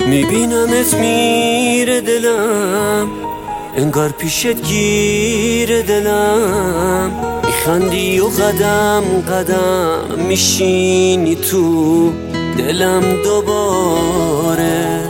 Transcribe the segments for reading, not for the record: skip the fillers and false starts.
میبینمت میره دلم، انگار پیشت گیره دلم. میخندی و قدم قدم میشینی تو دلم دوباره.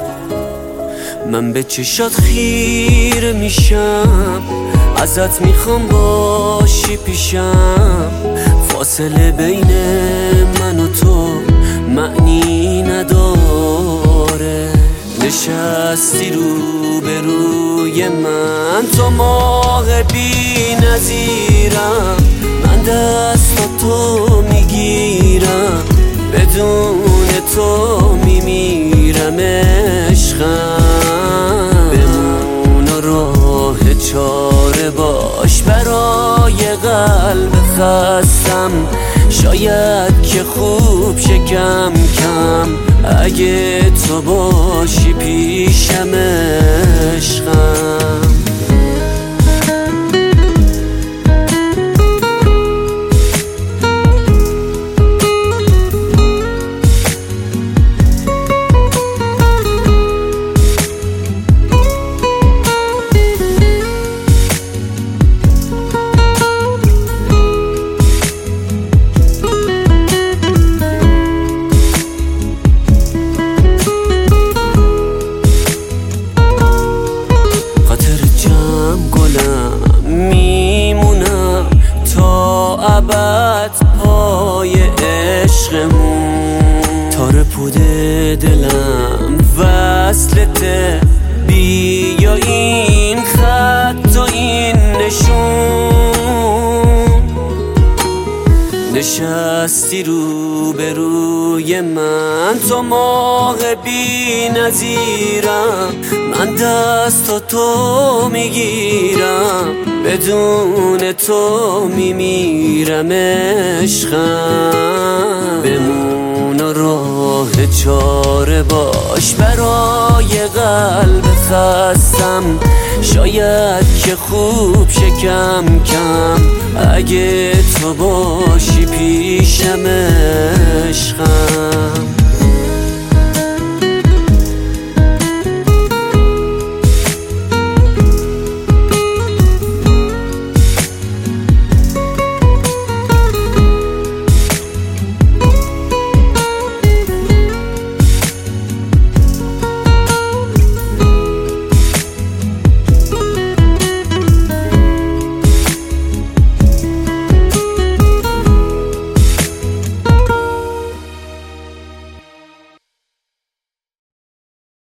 من به چشات خیره میشم، ازت میخوام باشی پیشم. فاصله بین من و تو معنی نداره. نشستی روبروی من، تو ماه بی نظیرم. من دستاتو میگیرم، بدون تو میمیرم عشقم. بمون و راه چاره باش برای قلب خستم. شاید که خوب شکم کم اگه تو باشی پیشم عشقم. میمونم تا ابد پای عشقمون. تار پود دلم وصلته، بیا این خط و این نشون. نشستی روبروی من، تو ماه بی نظیرم. من دستاتو میگیرم، بدون تو میمیرم عشقم. بمون و راه چاره باش برای قلب خستم. شاید که خوب شکم کم اگه تو باشی پیشم عشقم.